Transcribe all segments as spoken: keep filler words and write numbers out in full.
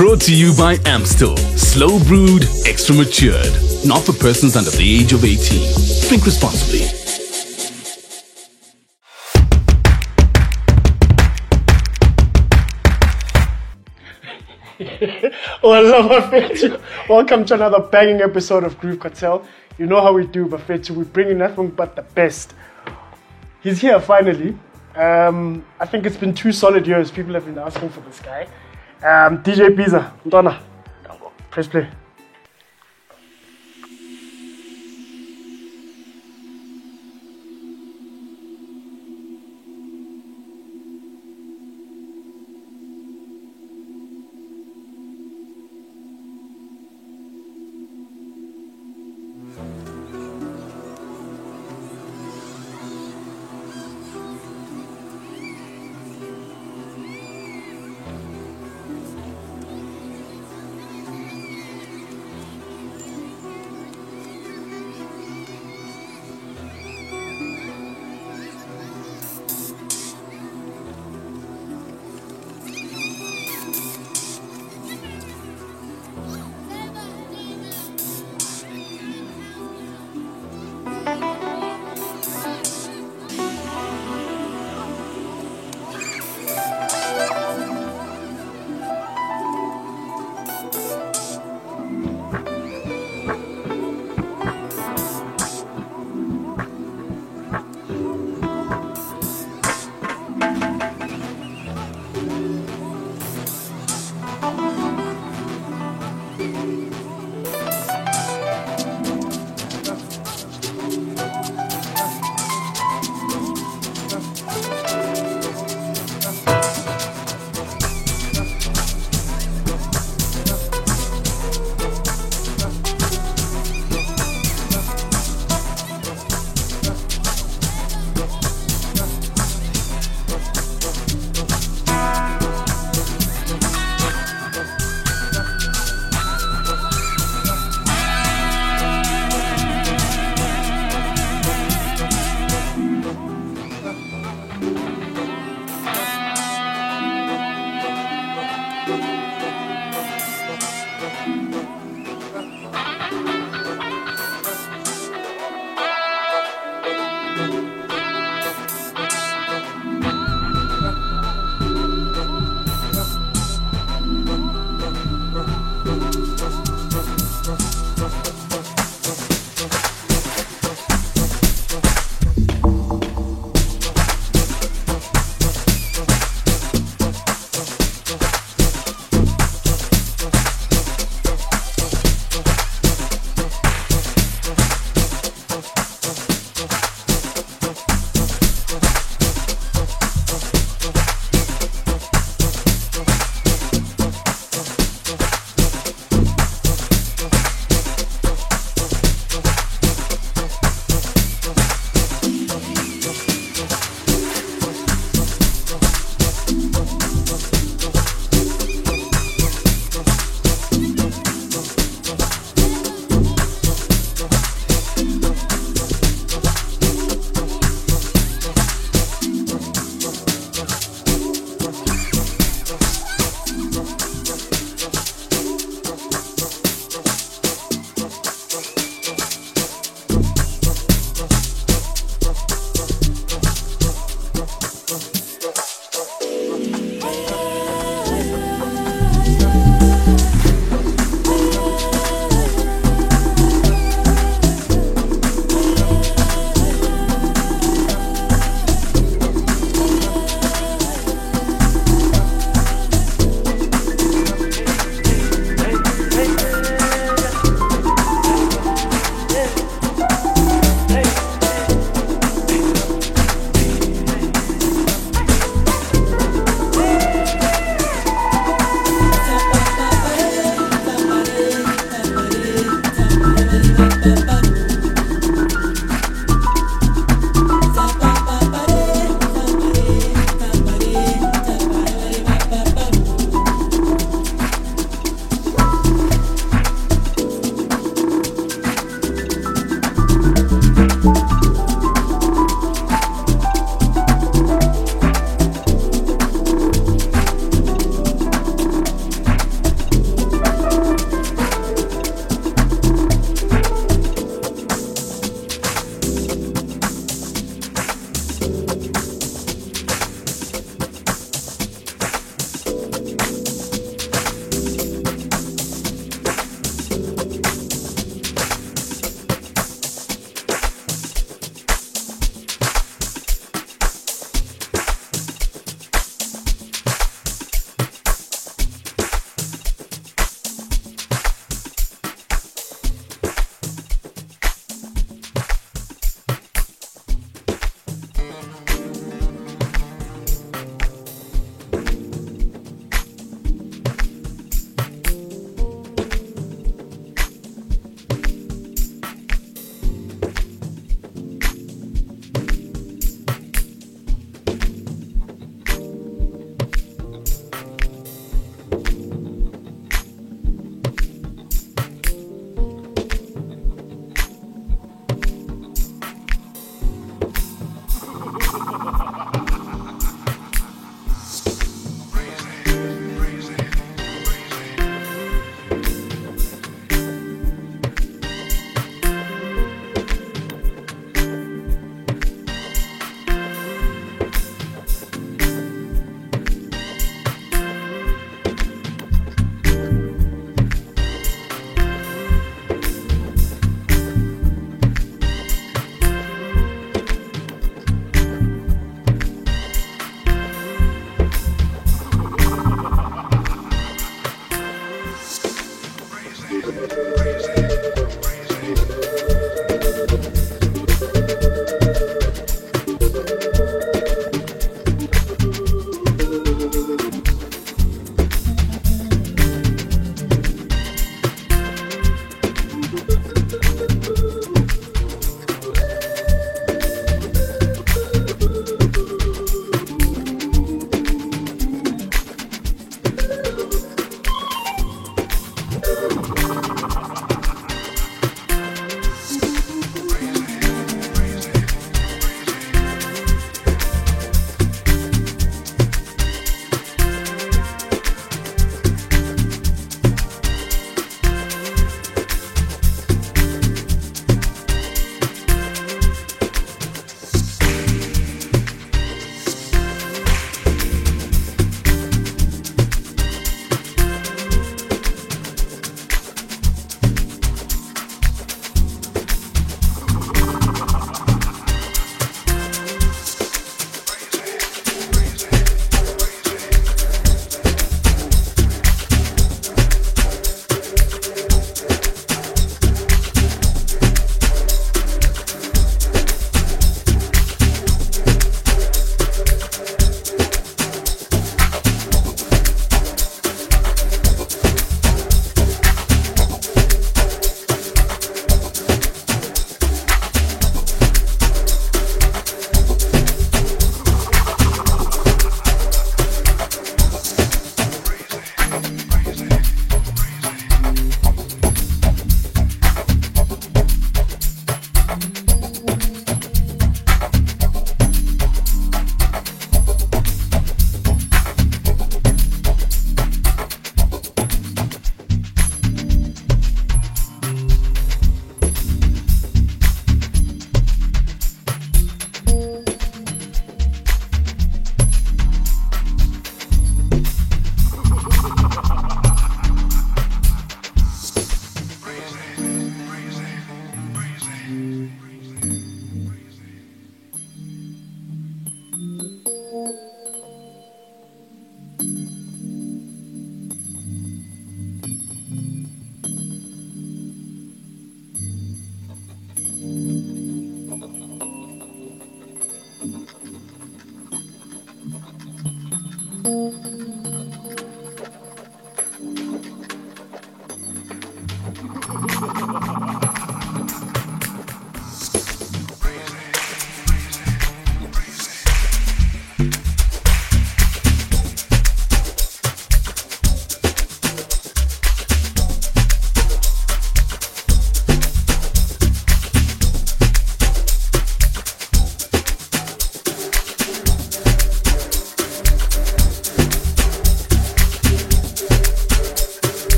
Brought to you by Amstel. Slow brewed, extra matured. Not for persons under the age of eighteen. Drink responsibly. Oh, hello, Bafethu. Welcome to another banging episode of Groove Cartel. You know how we do, Bafethu. We bring you nothing but the best. He's here finally. Um, I think it's been two solid years. People have been asking for this guy. Um, D J Pizza, Ndona, press play.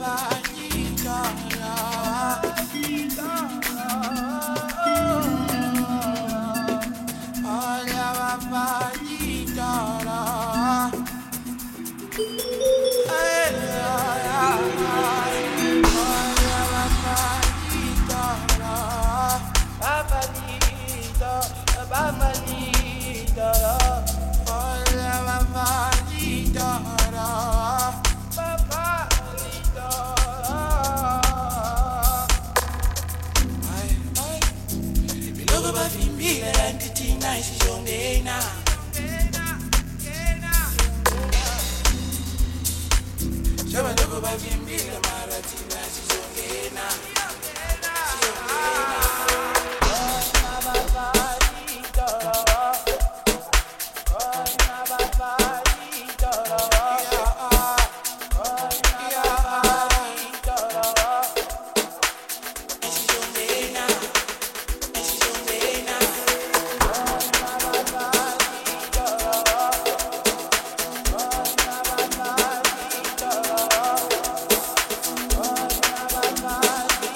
Bye.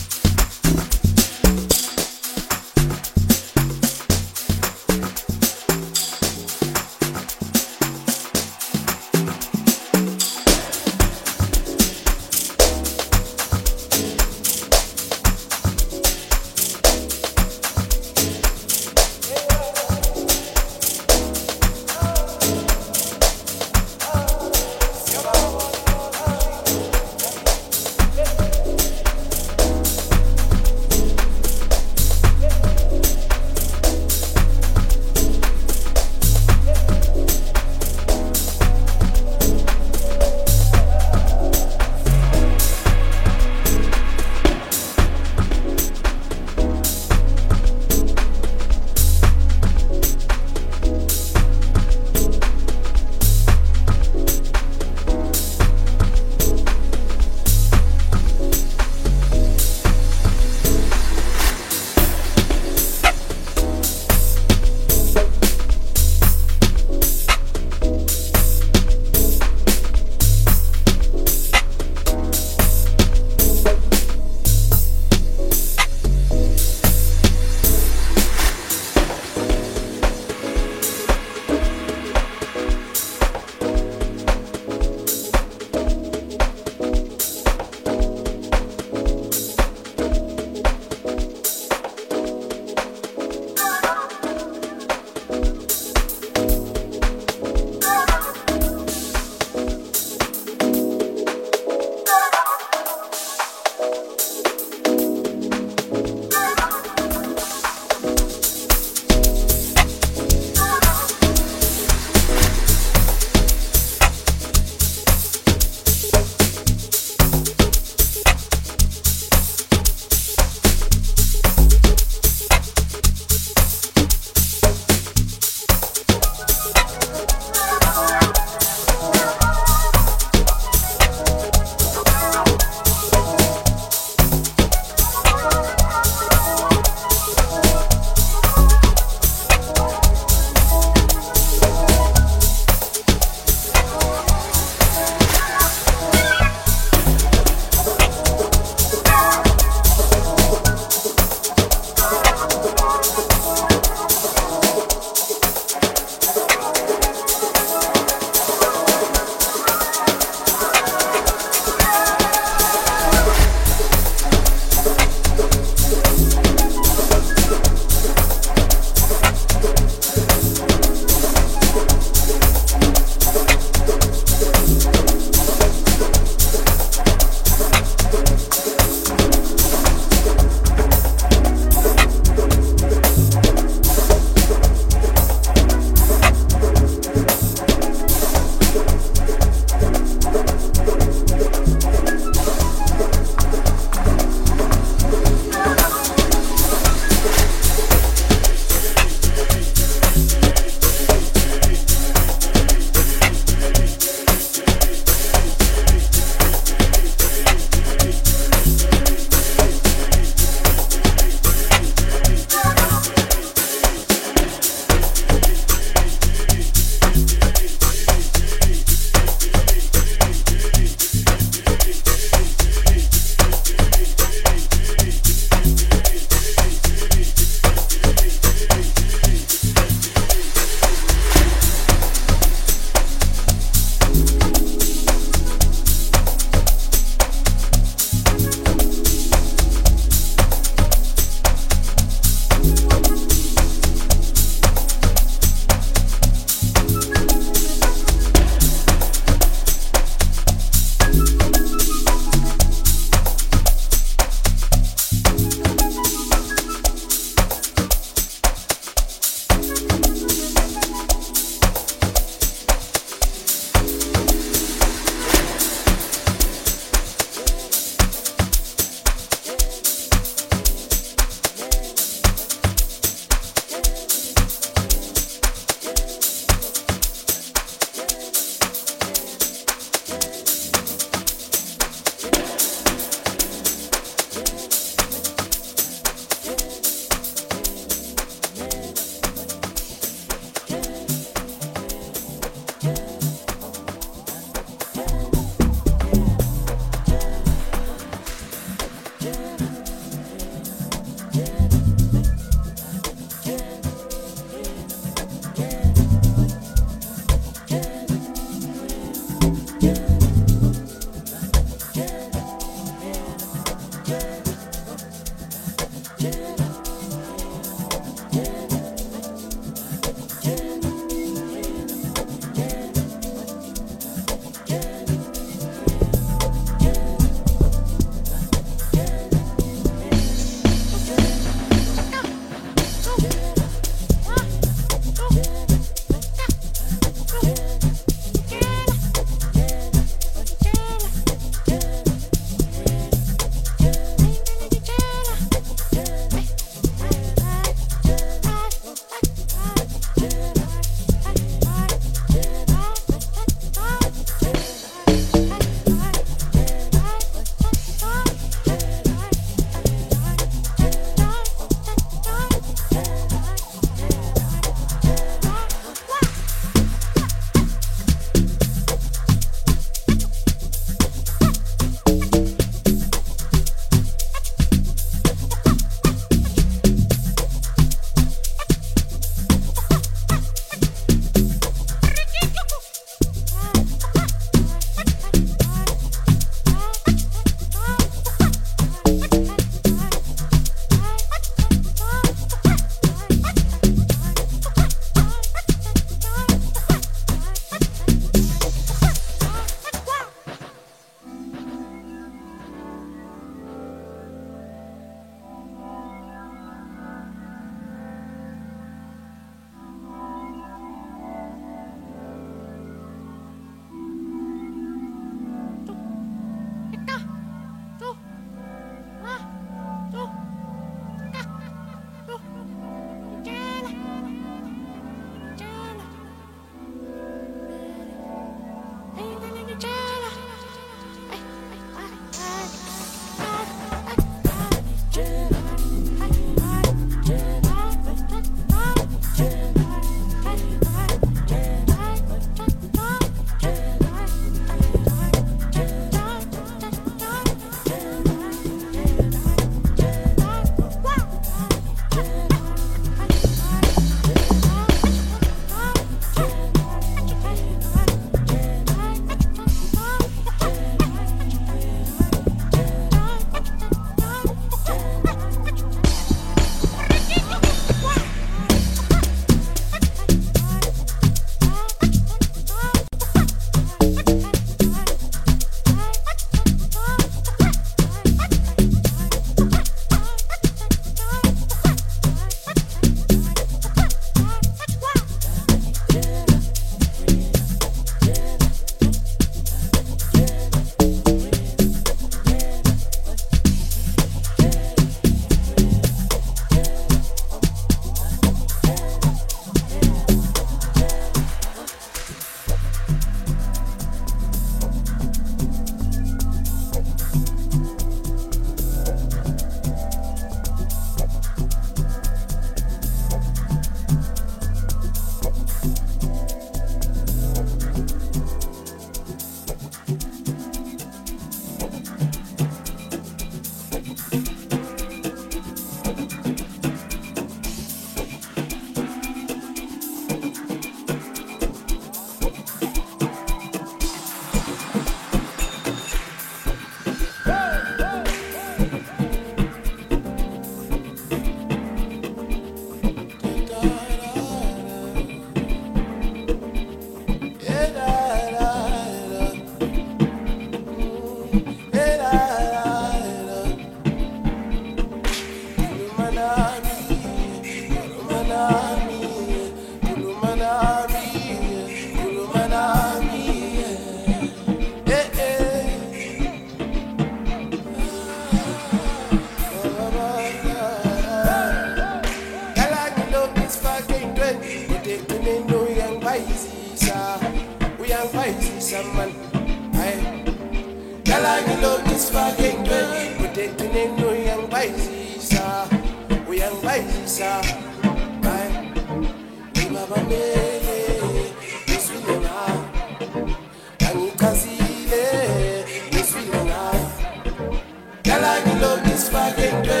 ngisifakengwe udekine uyangibhayizisa uyangibhayizisa hayi ngibabamele ngiswile ngawo angichazile ngiswile ngawo dala ngilo ngisifakengwe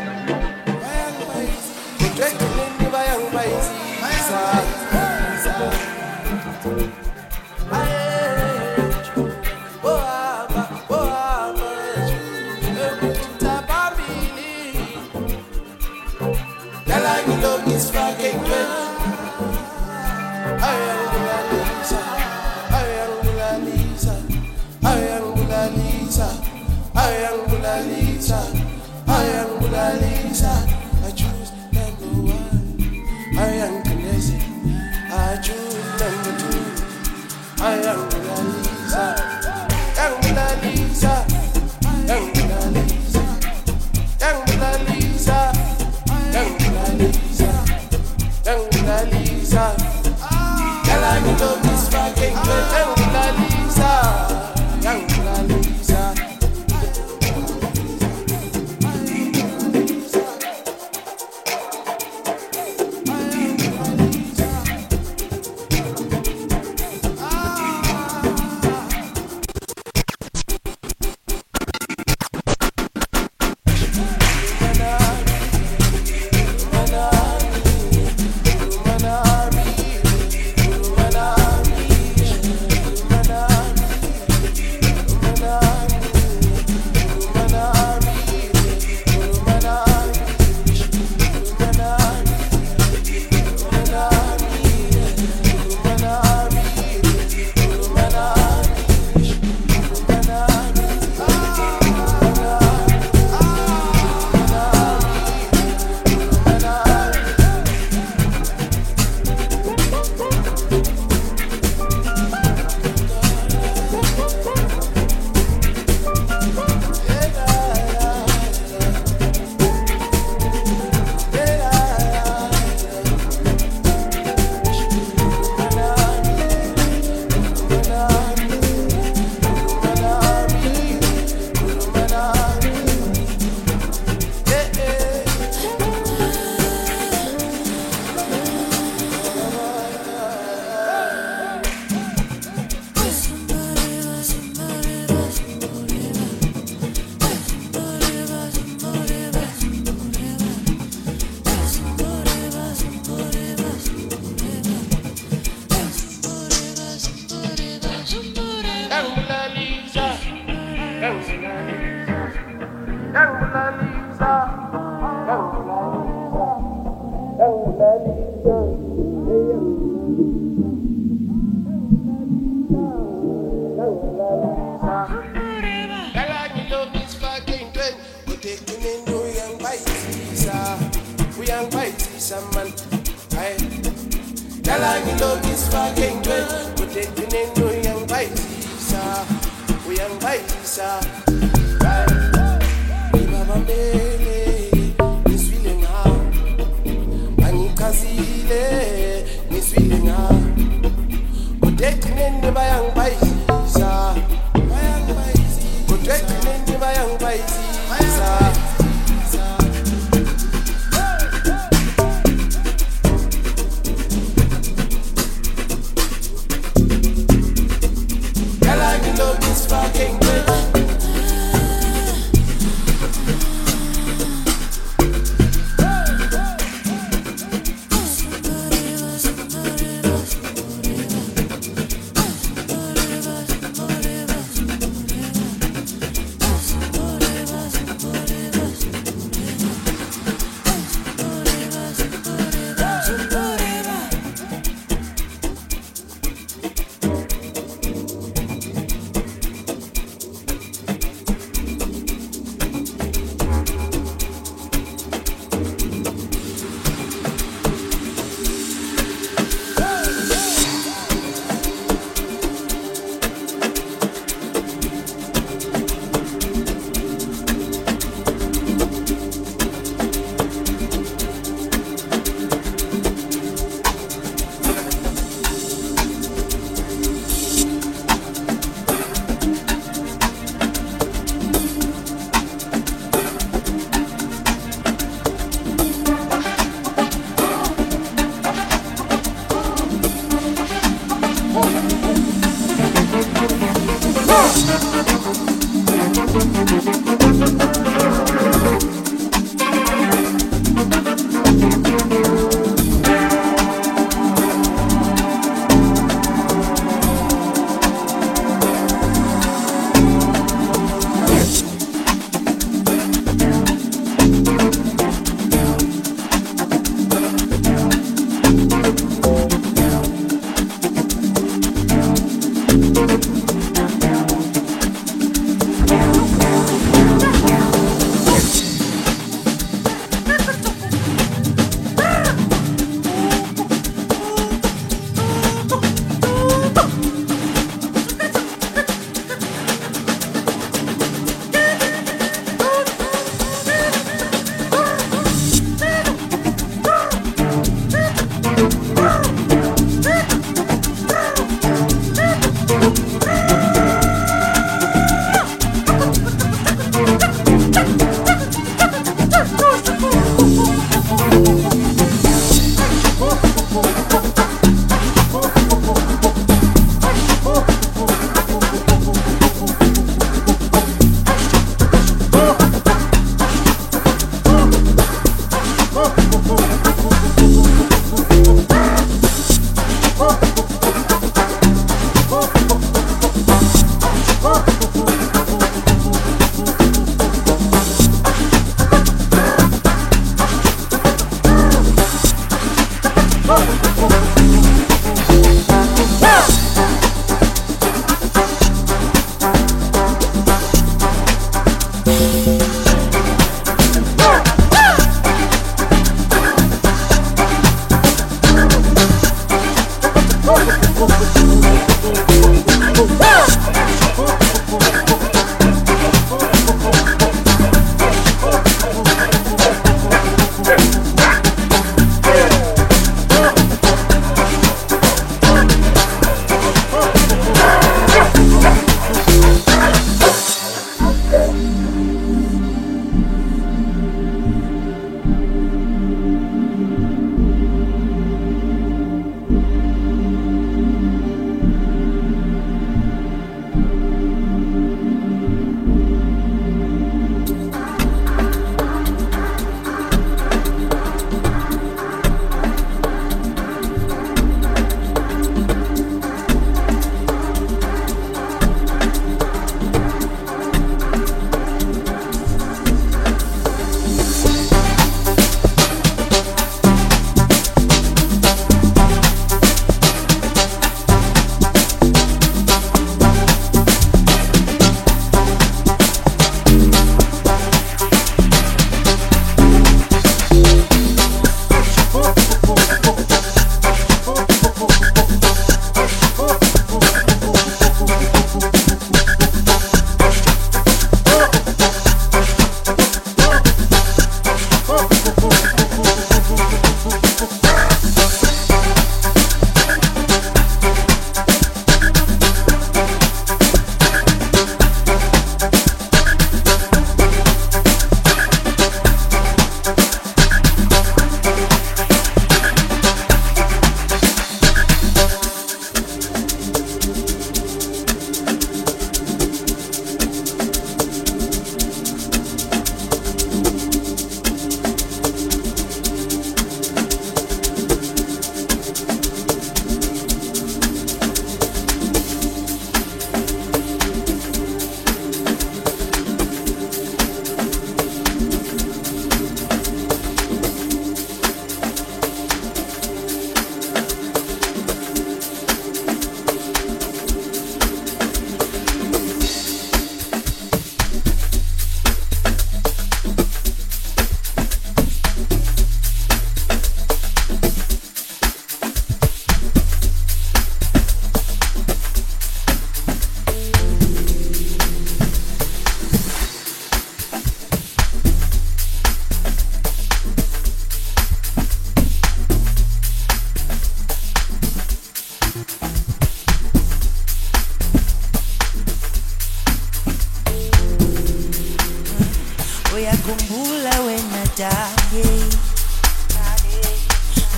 udekine uyangibhayizisa It's fucking good. I am Mona Lisa. I am Mona Lisa. I am Mona Lisa. I am Mona Lisa. I am Mona Lisa. I choose number one. I am Kinesi. I choose number two. I am Mona Lisa. I am Mona Lisa. I am Mona Lisa. I am Mona Lisa. I am Mona Lisa. Young Mona Lisa, girl I know this fucking good. Young Mona Lisa, young Mona Lisa.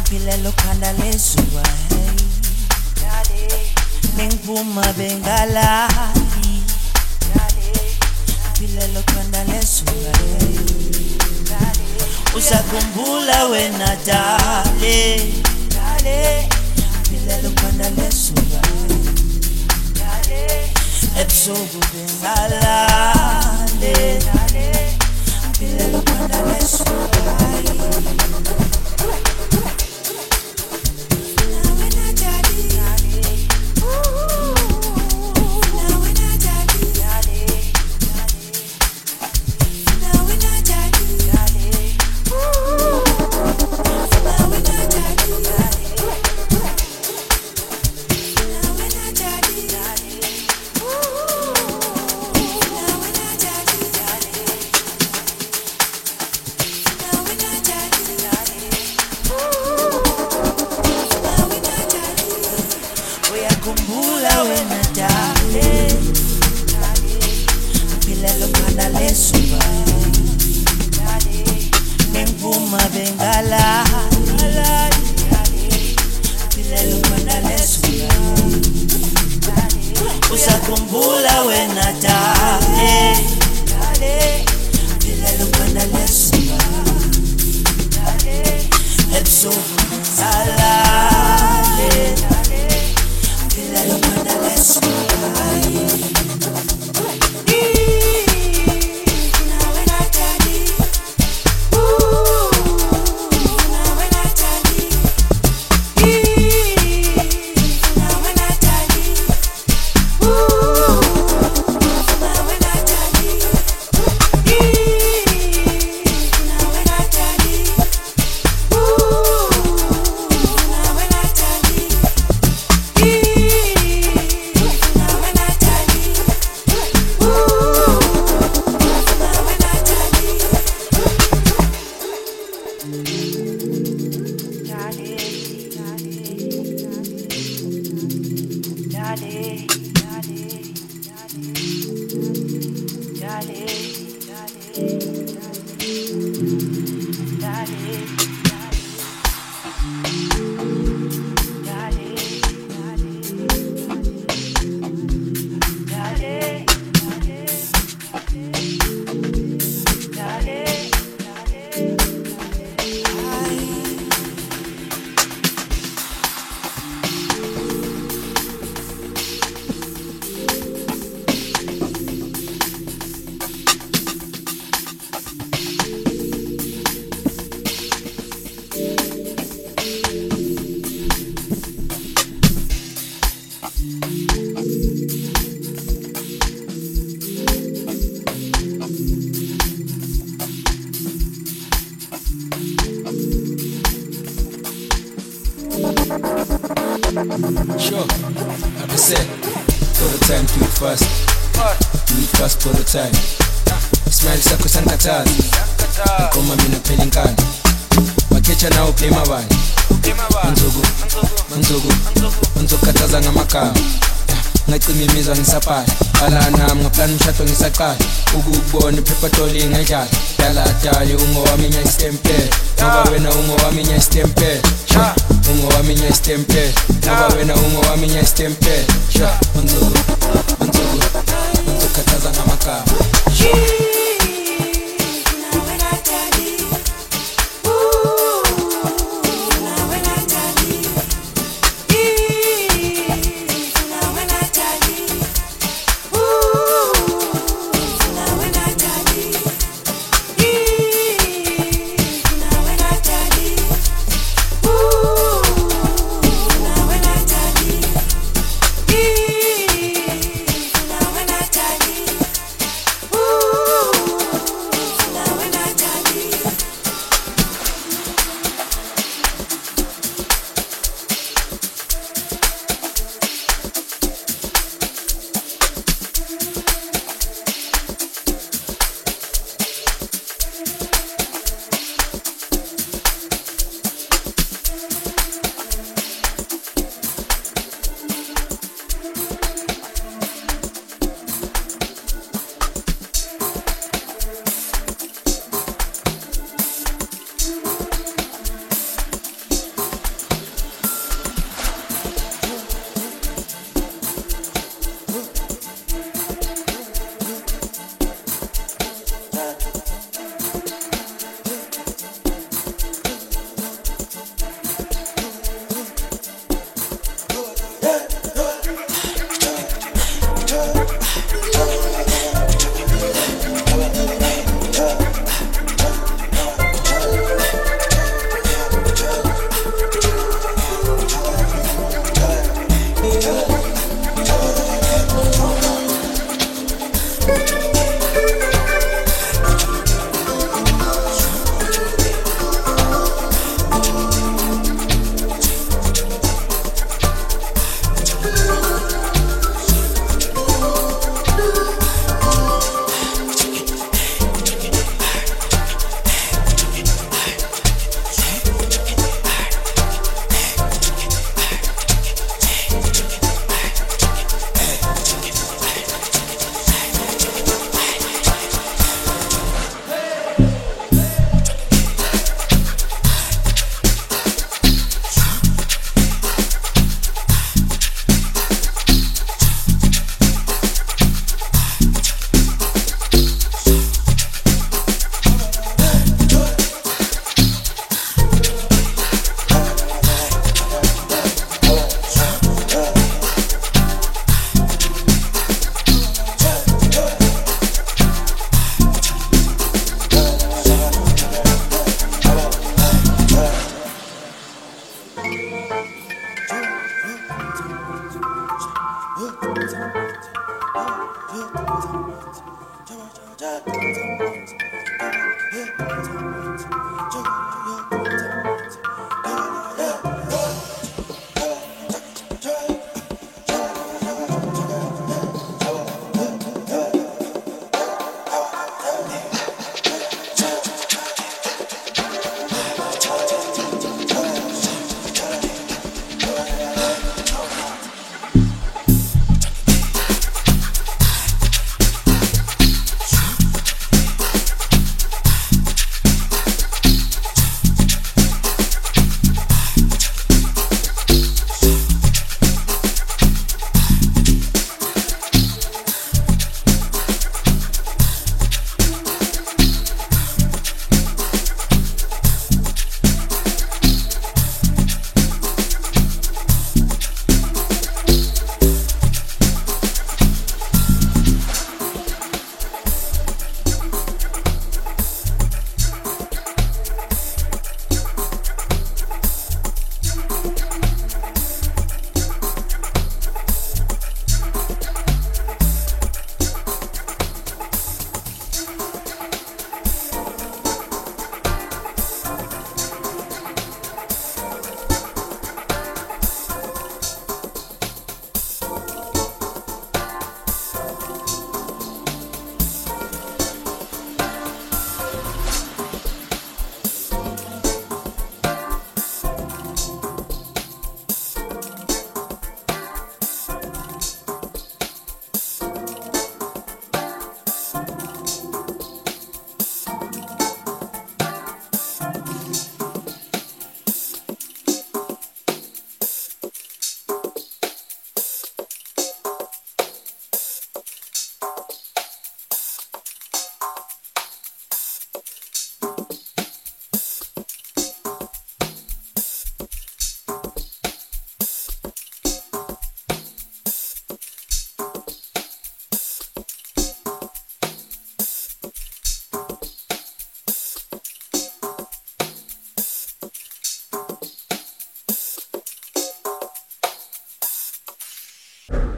Pilelo khanda lezuwa hey Nengpuma bengalali Pilelo khanda lezuwa hey Usakhumbula wena dale Pilelo khanda lezuwa Ebusuku bengalali Pilelo khanda lezuwa Kumbula wena dale Pilelo khanda lezuwa Nengpuma bengala Pilelo khanda lezuwa Usakhumbula wena dale Pilelo khanda lezuwa Ebusuku bengalali Pilelo khanda lezuwa Sure, like I said, all the time do it fast. Do it fast all the time. Smile sakho sankathazi. Ngoma mina phela inkani. Bakhecha nawo play mabani. Manzuku, manzuku, manzukathaza ngamagama. Ngacima imizwa ngisaphala. Ala nami ngaplan umshado ngisaqala. Ukubona iphepha toli ngedlala. Dala dali ungowami nya istempe. Ngoba wena ungowami nya istempe. Ungowami nya istempe. Ngoba wena ungowami nya istempe. Manzuku, manzuku, manzukathaza ngamagama. Ooh.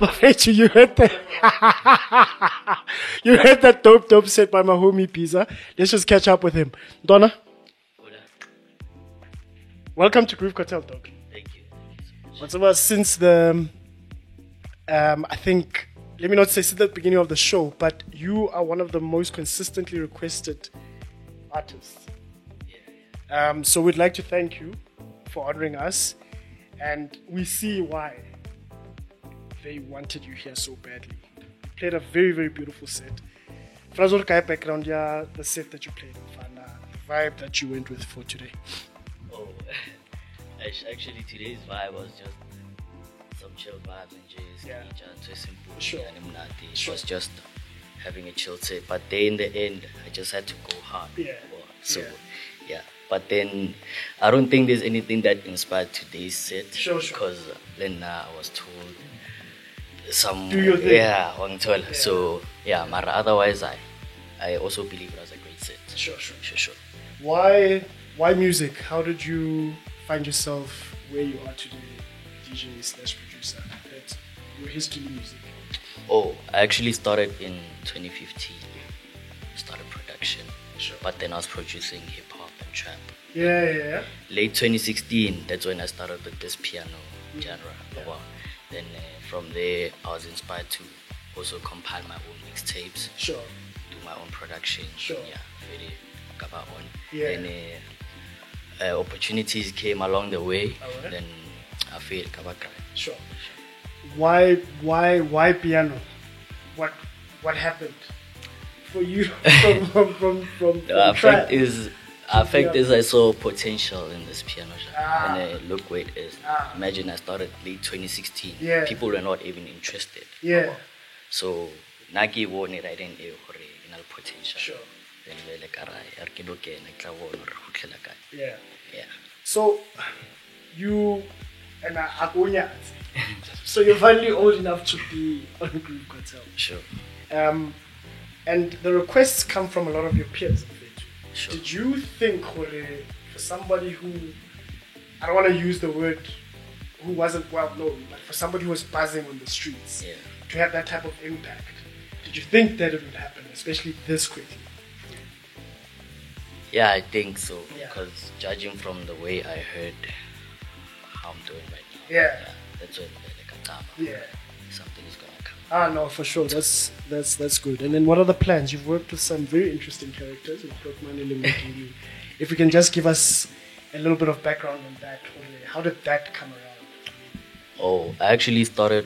Bafethu, you heard that? You heard that dope, dope set by my homie Pizza. Let's just catch up with him. Donna, welcome to Groove Cartel, dog. Thank you. What's about since the, um, I think, let me not say since the beginning of the show, but you are one of the most consistently requested artists. Um, so we'd like to thank you for honoring us, and we see why they wanted you here so badly. You played a very, very beautiful set. For us, what kind of background, yeah, the set that you played, and uh, the vibe that you went with for today. Oh, act- actually today's vibe was just some chill vibes and jazz. Yeah. Too simple. Sure. and Mnati. It Sure. was just having a chill set. But then in the end, I just had to go hard. Yeah. So, Yeah. yeah. But then I don't think there's anything that inspired today's set. Sure, sure. Because then uh, I was told some. Do your thing. Yeah, Wangtol. Yeah. So, yeah, but otherwise, I, I also believe it was a great set. Sure, sure. Sure, sure. Why, why music? How did you find yourself where you are today, D J slash producer? That your history in music. Oh, I actually started in twenty fifteen. Started production. Sure. But then I was producing hip hop and trap. Yeah, yeah, yeah. Late twenty sixteen, that's when I started with this piano genre. Yeah. Wow. Then uh, from there, I was inspired to also compile my own mixtapes, Sure. do my own production. Sure. Yeah, very kaba on. Yeah. Then uh, uh, opportunities came along the way. Alright. Then I feel kaba cry. Sure. Why, why, why piano? What, what happened for you from from from, from, The from trap? effect is, effect Yeah. is I saw potential in this piano genre. Ah. And uh, look where it is. Ah. Imagine I started late twenty sixteen. Yeah. People were not even interested. Yeah. So naki wone right in a hore in al potential. Sure. Then we like arai arkidoke na tla wona re khutlela kae. Yeah. Yeah. So you and I, I so you're finally old enough to be on Groove Cartel. Sure. Um, and the requests come from a lot of your peers. Sure. Did you think, Hore, for somebody who, I don't want to use the word who wasn't well known, but for somebody who was buzzing on the streets, Yeah. to have that type of impact, did you think that it would happen, especially this quickly? Yeah, I think so. Yeah. Because judging from the way I heard how I'm doing right now. Yeah. that's when like a tama. Yeah. Something is gonna come. Ah, no, for sure. That's that's that's good. And then what are the plans? You've worked with some very interesting characters. You've got Mani Limit you. If you can just give us a little bit of background on that, Hore, how did that come around? Oh, I actually started.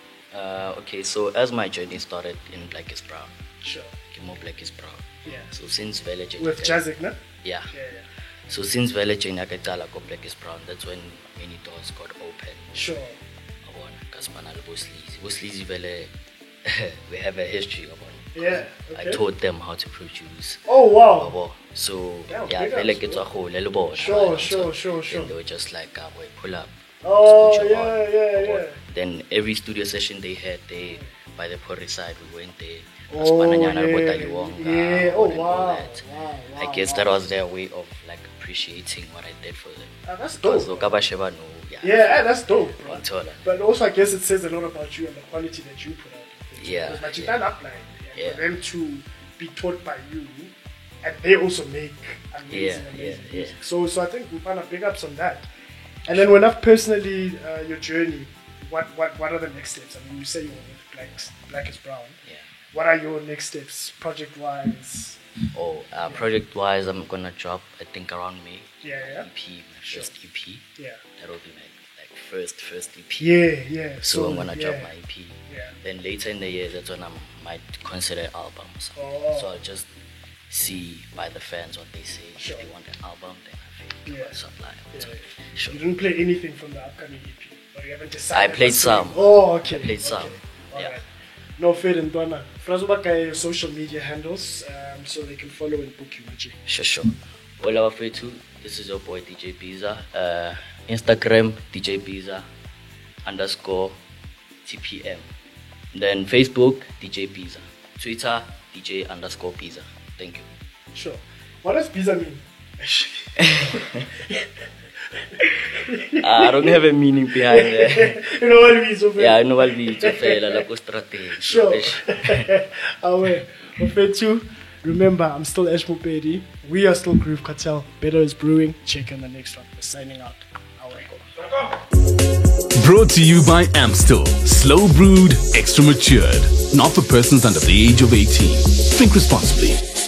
Uh, okay, so as my journey started in Black is Brown, Sure. Kimo Black is Brown. Yeah. So since Village, With Jazik, no? yeah. Yeah, yeah. So since Village in Akatala go Black is Brown, that's when many doors got open. Sure. Abona, Kaspana le Bosleazy. Bosleazy Vele, we have a history of one. Yeah. I Okay. taught them how to produce. Oh, wow. Abo. So Yeah, yeah, big Vele ups, gets bro. a whole le bona. Sure, man, sure, so sure, sure. then they were just like, ah, boy, pull up. Oh, Let's put you yeah, on. yeah, Abo. yeah. Then every studio session they had, they by the Pori side, we went there. Oh, Spananyana, yeah. Botaliwonga, Yeah. Oh, and all wow. that. Wow, I wow, guess wow. that was their way of like appreciating what I did for them. Ah, that's Because dope. Okabasheba, no, yeah. Yeah, that's dope, bro. Wanthola. But also, I guess it says a lot about you and the quality that you put out. with it. Yeah, Because like, you yeah. stand up like, and Yeah. for them to be taught by you, and they also make amazing, Yeah, amazing yeah, music. yeah. So, so I think we find a big ups on that. And then, when up personally, uh, your journey, what, what, what are the next steps? I mean, you say you're with Black, Black is Brown. Yeah. What are your next steps, project-wise? Oh, uh, project wise, I'm gonna drop, I think, around May. Yeah, yeah. E P, my Sure. first E P. Yeah. That'll be my like first, first E P. Yeah, yeah. So, I'm gonna yeah. drop my E P. Yeah. Then later in the year, that's when I might consider albums. Oh. So I'll just see by the fans what they say. Sure. If they want an album, then I think Yeah. I'll supply. Yeah. So, sure. You didn't play anything from the upcoming E P, or you haven't I decided? played what's going- some. Oh, okay. I played some. Okay. Yeah. Alright. No fair and Donna. Frazobaka your social media handles, um, so they can follow and book you, Maji. Sure, sure. Well, our free too. This is your boy D J Biza. Uh, Instagram D J Biza underscore T P M. Then Facebook D J Biza. Twitter D J underscore Biza. Thank you. Sure. What does pizza mean? Actually. I don't have a meaning behind that. You know what it means, Ofethu? Yeah, I know what we to fail, like a strategy. Sure. Awe, Ofethu, remember, I'm still Ash Mopedi. We are still Groove Cartel. Better is brewing. Check in the next one. We're signing out. Awe. Brought to you by Amstel. Slow brewed, extra matured. Not for persons under the age of eighteen. Drink responsibly.